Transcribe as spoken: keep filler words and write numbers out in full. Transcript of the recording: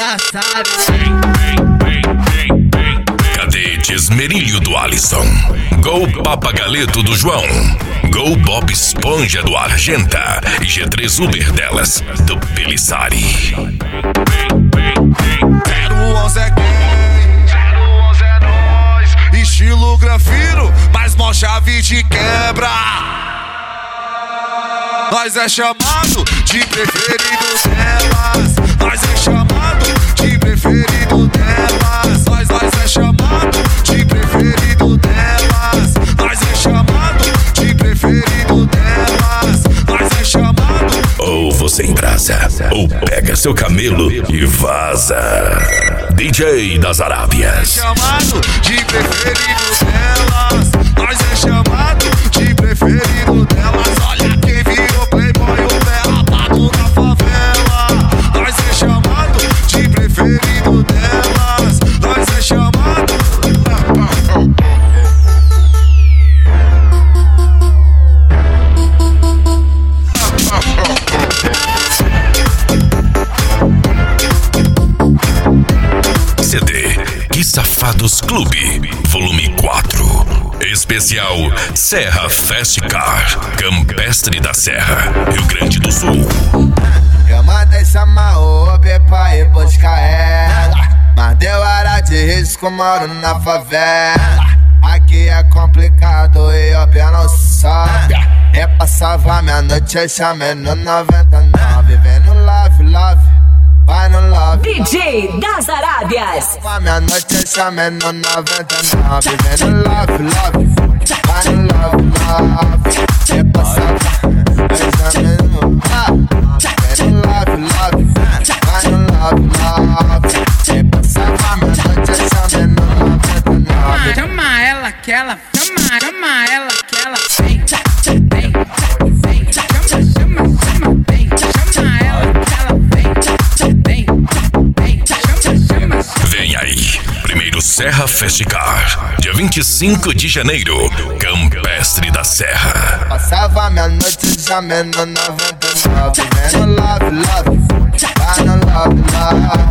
ela sabe. Cadete Esmerilho do Alisson. Gol Papagaleto do João. Gol Bob Esponja do Argenta. E G três Uber delas do Pelissari. zero onze é quem? zero onze é nós. Estilo Granfino, mas mó chave de quebra. Nós é chamado de preferido delas. Nós é chamado de preferido delas. Nós, nós é chamado de preferido delas. Nós é chamado de preferido delas. Nós é chamado. Ou você embrasa, ou pega seu camelo e vaza. D J das Arábias. Chamado de preferido delas. Nós é chamado de preferido delas. Olha quem virou playboy, o pé rapado na favela. Nós é chamado de preferido delas. Nós é chamado. C D Que Safados Clube, volume quatro. Especial Serra Festicar, Campestre da Serra, Rio Grande do Sul. Eu mandei chamar o Uber pra ir buscar ela, mas deu hora de risco, moro na favela. Aqui é complicado e o pé não sobe. Eu passava minha noite, eu chamei no noventa e nove. Vem no love, love, vai no love. D J das Arábias. Passava minha noite, eu chamei no noventa e nove. Vem no love, love, vai no love, love. Eu passava, eu chamei no love. Vem no love, love, vai no love, love. Eu passava minha noite, eu chamei no noventa e nove. Chama ela que ela, chama, chama ela que ela vem, vem, vem, chama, chama, chama, vem, chama ela que ela vem, vem, vem, chama, chama. Vem aí, primeiro Serra Festicar, dia vinte e cinco de janeiro, Campestre da Serra. Passava minha noite já no noventa e nove. Vem no love, love, vai no love, love.